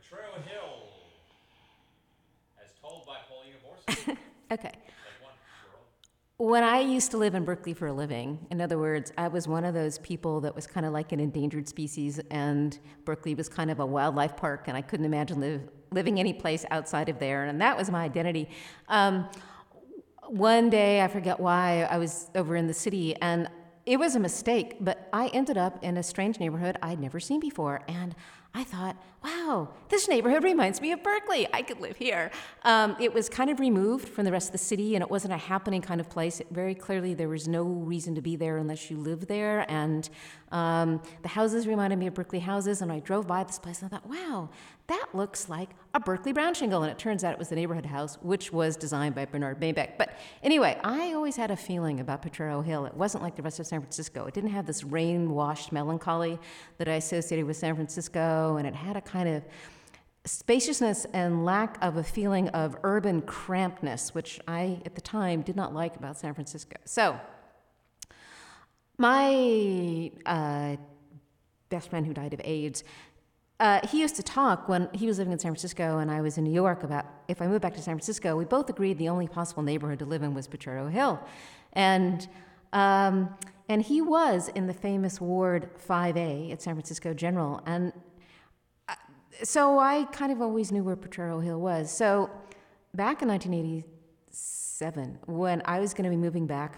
Potrero Hill, as told by Paulina Borson. Okay. Take one, girl. When I used to live in Berkeley for a living, in other words, I was one of those people that was kind of like an endangered species, and Berkeley was kind of a wildlife park, and I couldn't imagine living any place outside of there, and that was my identity. One day, I forget why, I was over in the city, and it was a mistake, but I ended up in a strange neighborhood I'd never seen before, and I thought, wow, this neighborhood reminds me of Berkeley. I could live here. It was kind of removed from the rest of the city, and it wasn't a happening kind of place. Very clearly, there was no reason to be there unless you lived there, and the houses reminded me of Berkeley houses, and I drove by this place, and I thought, wow, that looks like a Berkeley brown shingle, and it turns out it was the neighborhood house, which was designed by Bernard Maybeck. But anyway, I always had a feeling about Potrero Hill. It wasn't like the rest of San Francisco. It didn't have this rain-washed melancholy that I associated with San Francisco, and it had a kind of spaciousness and lack of a feeling of urban crampedness, which I, at the time, did not like about San Francisco. So, my best friend who died of AIDS, he used to talk when he was living in San Francisco and I was in New York about if I moved back to San Francisco, we both agreed the only possible neighborhood to live in was Potrero Hill. And he was in the famous Ward 5A at San Francisco General. And so I kind of always knew where Potrero Hill was. So back in 1987, when I was going to be moving back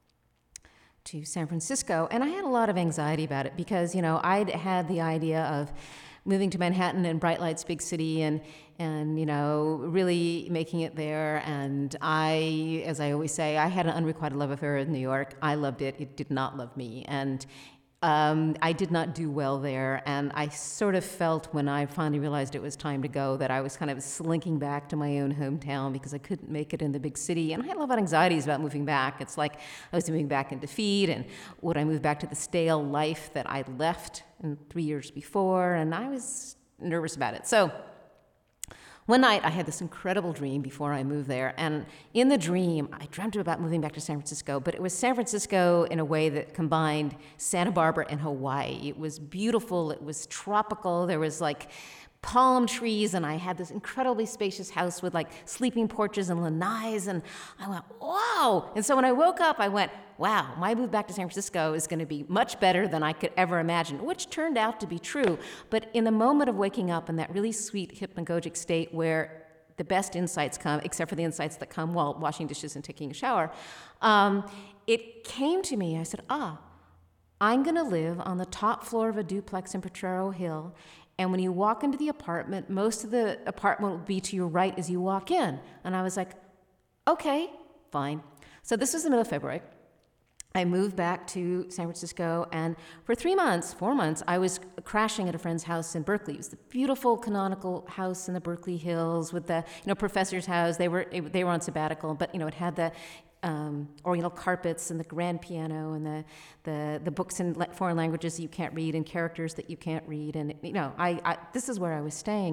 to San Francisco, and I had a lot of anxiety about it because, you know, I'd had the idea of moving to Manhattan and bright lights, big city, and you know, really making it there. And I, as I always say, I had an unrequited love affair with New York. I loved it. It did not love me. And I did not do well there, and I sort of felt when I finally realized it was time to go that I was kind of slinking back to my own hometown because I couldn't make it in the big city, and I had a lot of anxieties about moving back. It's like I was moving back in defeat, and would I move back to the stale life that I'd left in 3 years before, and I was nervous about it. So one night, I had this incredible dream before I moved there, and in the dream, I dreamt about moving back to San Francisco, but it was San Francisco in a way that combined Santa Barbara and Hawaii. It was beautiful, it was tropical, there was like palm trees, and I had this incredibly spacious house with like sleeping porches and lanais, and I went, wow! And so when I woke up, I went, wow, my move back to San Francisco is going to be much better than I could ever imagine, which turned out to be true. But in the moment of waking up in that really sweet hypnagogic state where the best insights come, except for the insights that come while washing dishes and taking a shower, it came to me, I said, I'm going to live on the top floor of a duplex in Potrero Hill, and when you walk into the apartment, most of the apartment will be to your right as you walk in. And I was like, okay, fine. So this was the middle of February. I moved back to San Francisco, and for 4 months, I was crashing at a friend's house in Berkeley. It was the beautiful canonical house in the Berkeley Hills with the, professor's house. They were on sabbatical, but, it had the oriental carpets and the grand piano and the books in foreign languages that you can't read and characters that you can't read. And, this is where I was staying.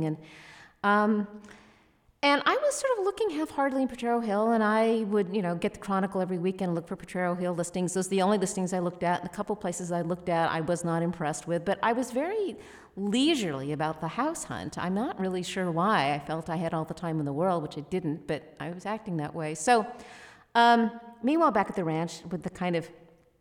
And I was sort of looking half-heartedly in Potrero Hill, and I would, get the Chronicle every weekend and look for Potrero Hill listings. Those are the only listings I looked at, and a couple places I looked at I was not impressed with, but I was very leisurely about the house hunt. I'm not really sure why. I felt I had all the time in the world, which I didn't, but I was acting that way. So, meanwhile, back at the ranch, with the kind of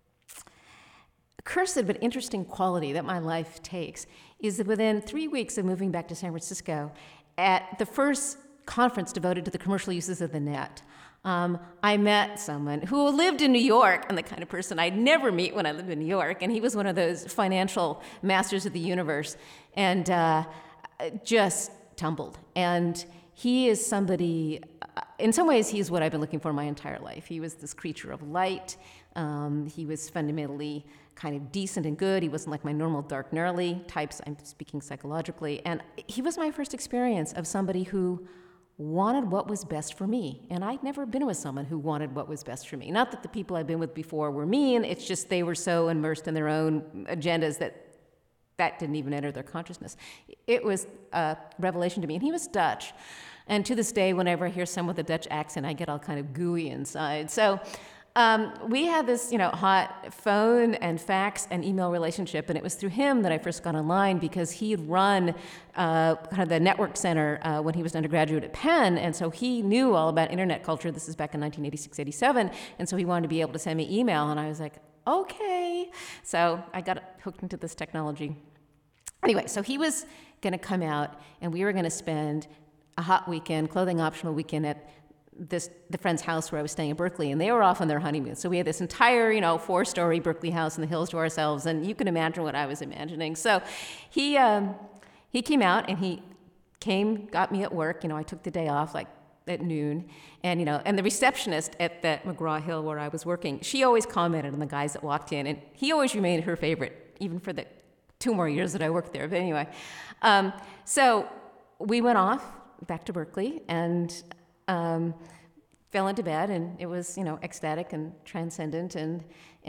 cursed but interesting quality that my life takes, is that within 3 weeks of moving back to San Francisco, at the first conference devoted to the commercial uses of the net, I met someone who lived in New York, and the kind of person I'd never meet when I lived in New York, and he was one of those financial masters of the universe, and just tumbled. And he is somebody, in some ways, he's what I've been looking for my entire life. He was this creature of light. He was fundamentally kind of decent and good. He wasn't like my normal dark, gnarly types. I'm speaking psychologically. And he was my first experience of somebody who wanted what was best for me. And I'd never been with someone who wanted what was best for me. Not that the people I've been with before were mean. It's just they were so immersed in their own agendas that didn't even enter their consciousness. It was a revelation to me. And he was Dutch. And to this day, whenever I hear someone with a Dutch accent, I get all kind of gooey inside. So We had this, hot phone and fax and email relationship, and it was through him that I first got online because he had run kind of the network center when he was an undergraduate at Penn, and so he knew all about internet culture. This is back in 1986, 87, and so he wanted to be able to send me email, and I was like, okay. So I got hooked into this technology. Anyway, so he was going to come out, and we were going to spend a hot weekend, clothing optional weekend at the friend's house where I was staying in Berkeley, and they were off on their honeymoon. So we had this entire, 4-story Berkeley house in the hills to ourselves, and you can imagine what I was imagining. So he came out, and he got me at work. I took the day off, like at noon, and and the receptionist at that McGraw-Hill where I was working, she always commented on the guys that walked in, and he always remained her favorite, even for the 2 more years that I worked there. But anyway, so we went off back to Berkeley, and fell into bed, and it was, ecstatic and transcendent and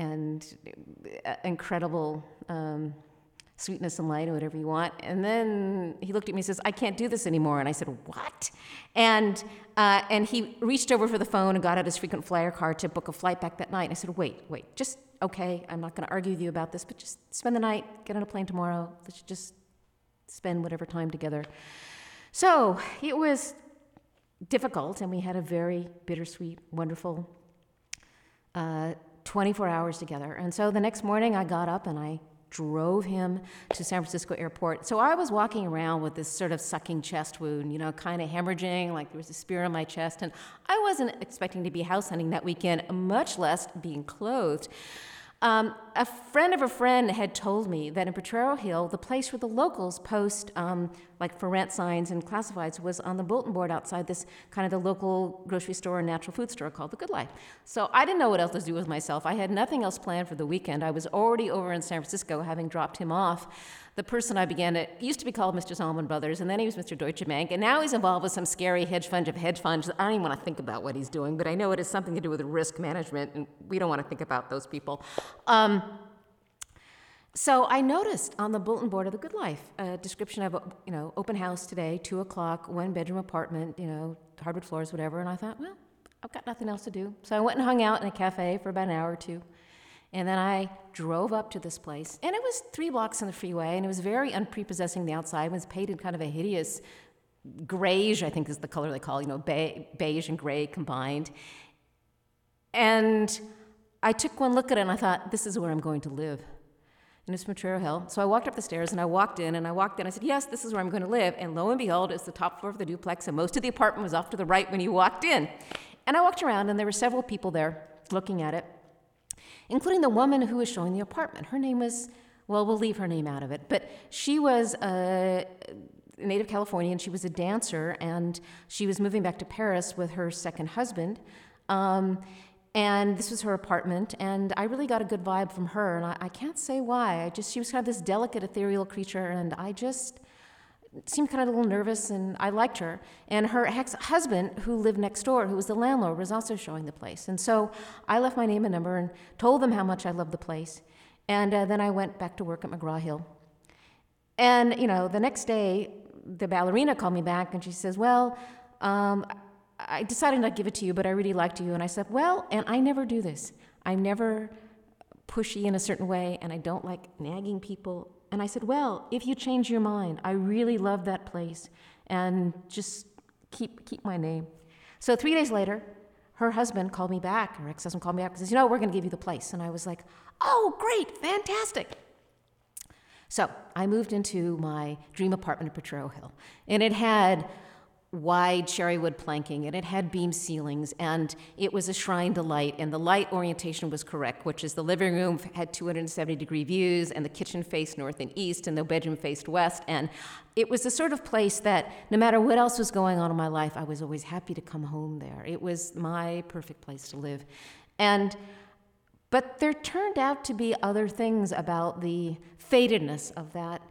incredible sweetness and light, or whatever you want. And then he looked at me and says, "I can't do this anymore." And I said, "What?" And he reached over for the phone and got out his frequent flyer card to book a flight back that night. And I said, wait, just, okay, I'm not going to argue with you about this, but just spend the night, get on a plane tomorrow. Let's just spend whatever time together. So it was difficult, and we had a very bittersweet, wonderful 24 hours together. And so the next morning I got up and I drove him to San Francisco airport. So I was walking around with this sort of sucking chest wound, kind of hemorrhaging, like there was a spear in my chest, and I wasn't expecting to be house hunting that weekend, much less being clothed. A friend of a friend had told me that in Potrero Hill, the place where the locals post like for rent signs and classifieds was on the bulletin board outside this kind of the local grocery store and natural food store called The Good Life. So I didn't know what else to do with myself. I had nothing else planned for the weekend. I was already over in San Francisco, having dropped him off. The person I began to, used to be called Mr. Salomon Brothers, and then he was Mr. Deutsche Bank, and now he's involved with some scary hedge fund of hedge funds. I don't even want to think about what he's doing, but I know it has something to do with risk management, and we don't want to think about those people. So I noticed on the bulletin board of The Good Life a description of, open house today, 2 o'clock, 1-bedroom apartment, hardwood floors, whatever, and I thought, well, I've got nothing else to do. So I went and hung out in a cafe for about an hour or two. And then I drove up to this place, and it was 3 blocks on the freeway, and it was very unprepossessing. The outside was painted kind of a hideous grayish, I think is the color they call, beige and gray combined. And I took one look at it, and I thought, this is where I'm going to live. And it's Potrero Hill. So I walked up the stairs, and I walked in, I said, yes, this is where I'm going to live. And lo and behold, it's the top floor of the duplex, and most of the apartment was off to the right when you walked in. And I walked around, and there were several people there looking at it, including the woman who was showing the apartment. Her name was, well, we'll leave her name out of it, but she was a native Californian. She was a dancer, and she was moving back to Paris with her second husband. And this was her apartment, and I really got a good vibe from her, and I can't say why. She was kind of this delicate, ethereal creature, and I just seemed kind of a little nervous, and I liked her. And her ex-husband, who lived next door, who was the landlord, was also showing the place. And so I left my name and number and told them how much I loved the place. And then I went back to work at McGraw-Hill. And, the next day, the ballerina called me back, and she says, well, I decided not to give it to you, but I really liked you. And I said, well, and I never do this. I'm never pushy in a certain way, and I don't like nagging people. And I said, well, if you change your mind, I really love that place, and just keep my name. So 3 days later, her husband called me back, her ex-husband called me back and says, we're going to give you the place. And I was like, oh, great, fantastic. So I moved into my dream apartment at Potrero Hill, and it had wide cherry wood planking, and it had beam ceilings, and it was a shrine to light, and the light orientation was correct, which is the living room had 270-degree views, and the kitchen faced north and east, and the bedroom faced west, and it was the sort of place that no matter what else was going on in my life, I was always happy to come home there. It was my perfect place to live. But there turned out to be other things about the fatedness of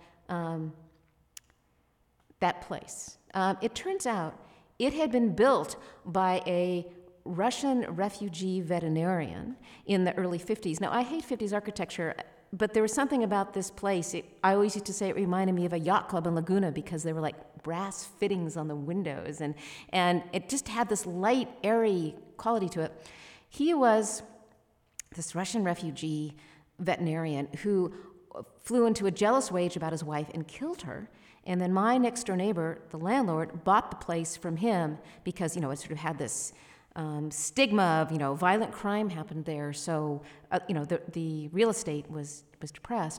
that place. It turns out it had been built by a Russian refugee veterinarian in the early 50s. Now, I hate 50s architecture, but there was something about this place. I always used to say it reminded me of a yacht club in Laguna because there were like brass fittings on the windows, and it just had this light, airy quality to it. He was this Russian refugee veterinarian who flew into a jealous rage about his wife and killed her. And then my next door neighbor, the landlord, bought the place from him because, it sort of had this stigma of, violent crime happened there. So, the real estate was depressed.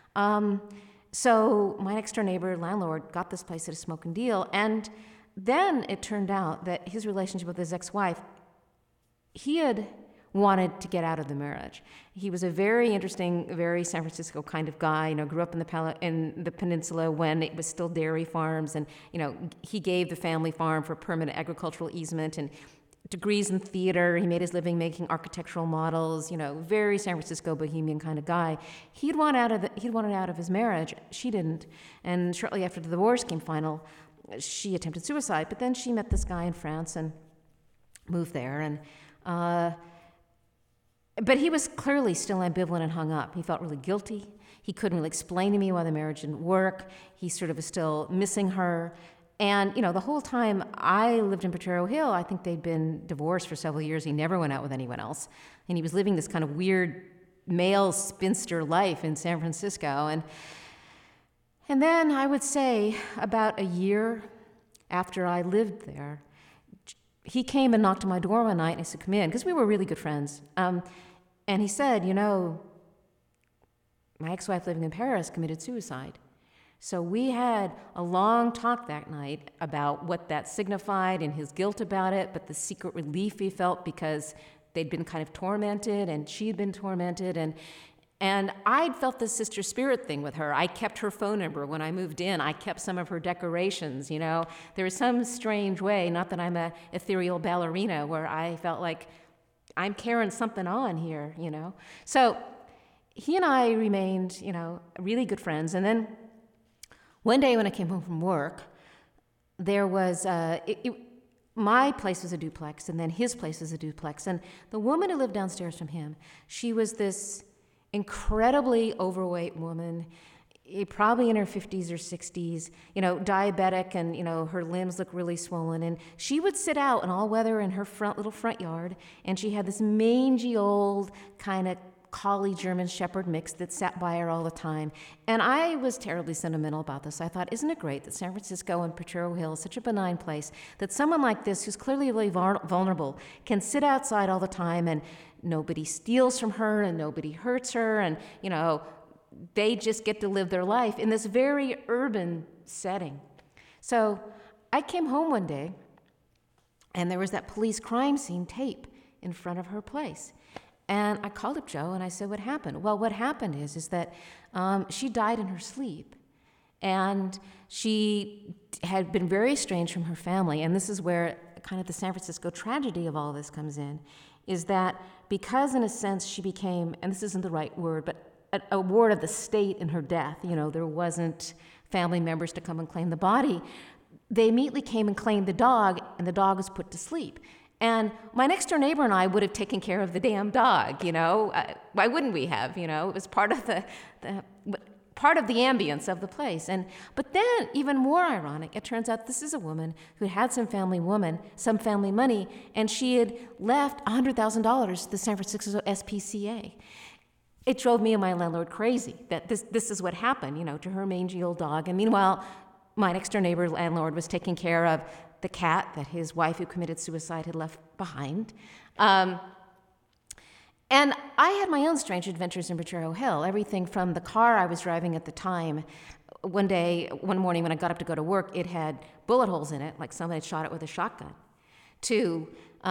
So my next door neighbor, landlord, got this place at a smoking deal. And then it turned out that his relationship with his ex-wife, he had wanted to get out of the marriage. He was a very interesting, very San Francisco kind of guy, grew up in the peninsula when it was still dairy farms. And, he gave the family farm for permanent agricultural easement and degrees in theater. He made his living making architectural models, very San Francisco bohemian kind of guy. He'd wanted out of his marriage. She didn't. And shortly after the divorce came final, she attempted suicide. But then she met this guy in France and moved there. And but he was clearly still ambivalent and hung up. He felt really guilty. He couldn't really explain to me why the marriage didn't work. He sort of was still missing her. And, the whole time I lived in Potrero Hill, I think they'd been divorced for several years. He never went out with anyone else. And he was living this kind of weird male spinster life in San Francisco. And then I would say about a year after I lived there, he came and knocked on my door one night and he said, "Come in," because we were really good friends. And he said, my ex-wife living in Paris committed suicide. So we had a long talk that night about what that signified and his guilt about it, but the secret relief he felt because they'd been kind of tormented and she'd been tormented. And I'd felt this sister spirit thing with her. I kept her phone number when I moved in. I kept some of her decorations, There was some strange way, not that I'm a ethereal ballerina, where I felt like I'm carrying something on here, So he and I remained, really good friends. And then one day when I came home from work, there was, my place was a duplex, and then his place was a duplex. And the woman who lived downstairs from him, she was this incredibly overweight woman, probably in her 50s or 60s, diabetic, and, her limbs look really swollen. And she would sit out in all weather in her little front yard, and she had this mangy old kind of collie German Shepherd mix that sat by her all the time. And I was terribly sentimental about this. I thought, isn't it great that San Francisco and Potrero Hill is such a benign place, that someone like this, who's clearly really vulnerable, can sit outside all the time and nobody steals from her and nobody hurts her, and, they just get to live their life in this very urban setting. So I came home one day, and there was that police crime scene tape in front of her place. And I called up Joe, and I said, "What happened?" Well, what happened is that she died in her sleep. And she had been very estranged from her family. And this is where kind of the San Francisco tragedy of all this comes in, is that because, in a sense, she became, and this isn't the right word, but a ward of the state in her death. There wasn't family members to come and claim the body. They immediately came and claimed the dog, and the dog was put to sleep. And my next door neighbor and I would have taken care of the damn dog, Why wouldn't we have, It was part of part of the ambience of the place. But then, even more ironic, it turns out this is a woman who had some family money, and she had left $100,000 to the San Francisco SPCA. It drove me and my landlord crazy that this is what happened, to her mangy old dog. And meanwhile, my next door neighbor landlord was taking care of the cat that his wife who committed suicide had left behind. And I had my own strange adventures in Potrero Hill, everything from the car I was driving at the time. One morning when I got up to go to work, it had bullet holes in it, like somebody had shot it with a shotgun, to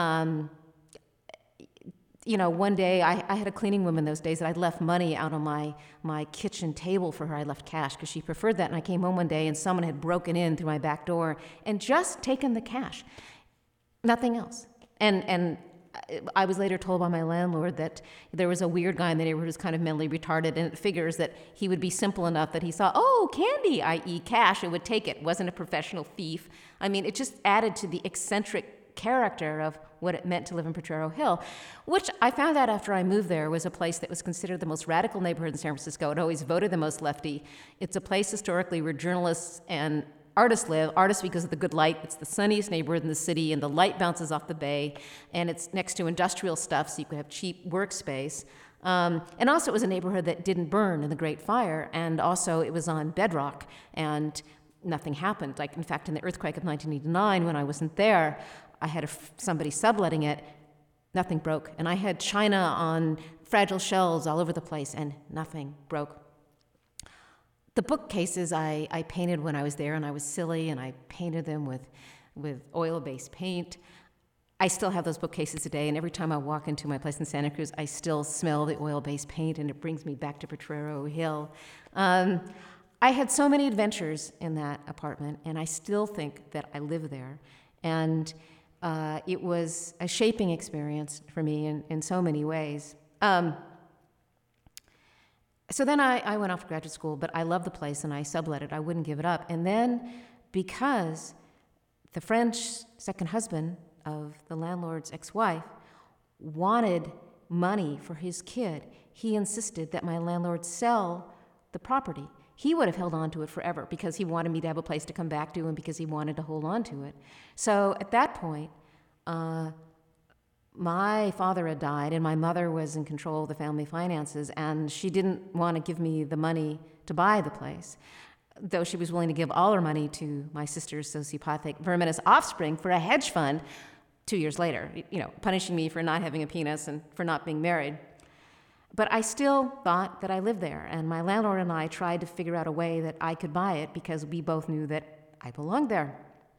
one day I had a cleaning woman those days that I'd left money out on my kitchen table for her. I left cash because she preferred that. And I came home one day and someone had broken in through my back door and just taken the cash, nothing else. And I was later told by my landlord that there was a weird guy in the neighborhood who was kind of mentally retarded, and it figures that he would be simple enough that he saw, candy, i.e. cash, and would take it. Wasn't a professional thief. I mean, it just added to the eccentric character of what it meant to live in Potrero Hill, which I found out after I moved there was a place that was considered the most radical neighborhood in San Francisco. It always voted the most lefty. It's a place historically where journalists and artists live. Artists because of the good light. It's the sunniest neighborhood in the city, and the light bounces off the bay, and it's next to industrial stuff, so you could have cheap workspace. And also, it was a neighborhood that didn't burn in the Great Fire, and also it was on bedrock, and nothing happened. Like, in fact, in the earthquake of 1989, when I wasn't there, I had somebody subletting it. Nothing broke, and I had china on fragile shelves all over the place, and nothing broke. The bookcases I painted when I was there, and I was silly, and I painted them with oil-based paint. I still have those bookcases today, and every time I walk into my place in Santa Cruz, I still smell the oil-based paint, and it brings me back to Potrero Hill. I had so many adventures in that apartment, and I still think that I live there. And it was a shaping experience for me in so many ways. So then I went off to graduate school, but I loved the place, and I sublet it. I wouldn't give it up. And then, because the French second husband of the landlord's ex-wife wanted money for his kid, he insisted that my landlord sell the property. He would have held on to it forever because he wanted me to have a place to come back to and because he wanted to hold on to it. So at that point, my father had died, and my mother was in control of the family finances, and she didn't want to give me the money to buy the place, though she was willing to give all her money to my sister's sociopathic verminous offspring for a hedge fund 2 years later, punishing me for not having a penis and for not being married. But I still thought that I lived there, and my landlord and I tried to figure out a way that I could buy it because we both knew that I belonged there.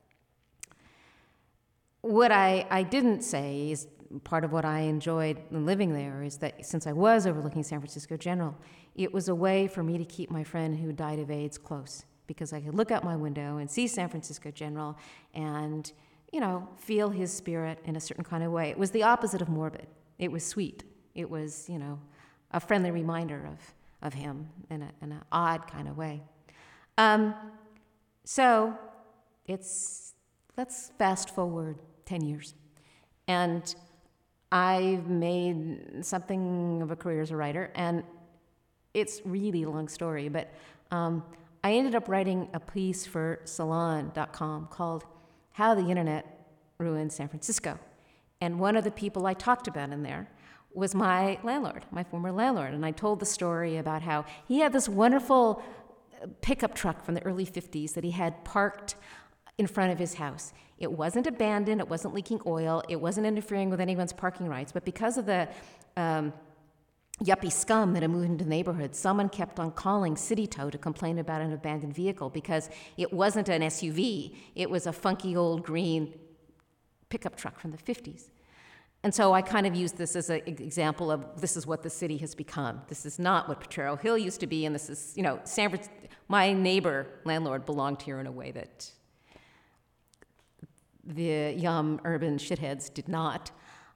What I didn't say is part of what I enjoyed in living there is that since I was overlooking San Francisco General, it was a way for me to keep my friend who died of AIDS close, because I could look out my window and see San Francisco General and, feel his spirit in a certain kind of way. It was the opposite of morbid. It was sweet. It was, a friendly reminder of him in an odd kind of way. So let's fast forward 10 years. And I've made something of a career as a writer, and it's really a long story, but I ended up writing a piece for Salon.com called How the Internet Ruined San Francisco. And one of the people I talked about in there was my landlord, my former landlord. And I told the story about how he had this wonderful pickup truck from the early 50s that he had parked in front of his house. It wasn't abandoned, it wasn't leaking oil, it wasn't interfering with anyone's parking rights, but because of the yuppie scum that had moved into the neighborhood, someone kept on calling City Tow to complain about an abandoned vehicle because it wasn't an SUV, it was a funky old green pickup truck from the 50s. And so I kind of used this as an example of this is what the city has become. This is not what Potrero Hill used to be, and this is, my neighbor landlord belonged here in a way that the young urban shitheads did not.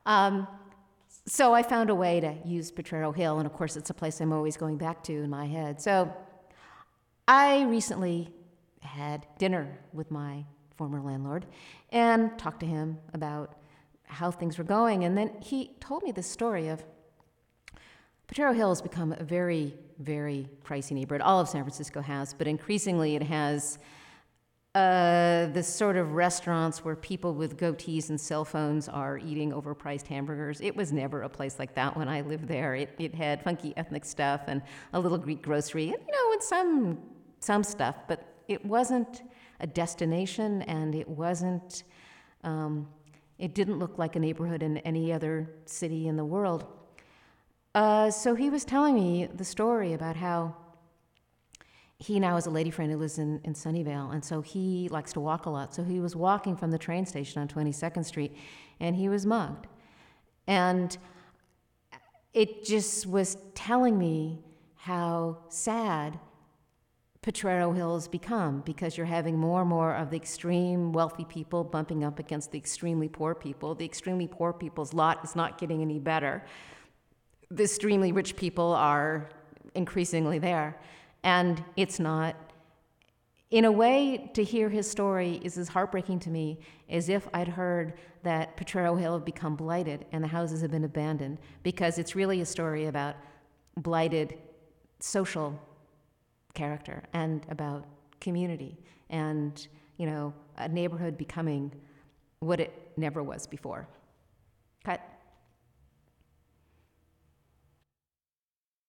So I found a way to use Potrero Hill, and of course it's a place I'm always going back to in my head. So I recently had dinner with my former landlord and talked to him about how things were going, and then he told me this story of Potrero Hill has become a very, very pricey neighborhood. All of San Francisco has, but increasingly it has this sort of restaurants where people with goatees and cell phones are eating overpriced hamburgers. It was never a place like that when I lived there. It had funky ethnic stuff and a little Greek grocery, and some stuff, but it wasn't a destination, and it wasn't. It didn't look like a neighborhood in any other city in the world. So he was telling me the story about how he now has a lady friend who lives in Sunnyvale, and so he likes to walk a lot. So he was walking from the train station on 22nd Street, and he was mugged. And it just was telling me how sad Potrero Hill has become, because you're having more and more of the extreme wealthy people bumping up against the extremely poor people. The extremely poor people's lot is not getting any better. The extremely rich people are increasingly there. And it's not. In a way, to hear his story is as heartbreaking to me as if I'd heard that Potrero Hill had become blighted and the houses have been abandoned, because it's really a story about blighted social character and about community and, a neighborhood becoming what it never was before.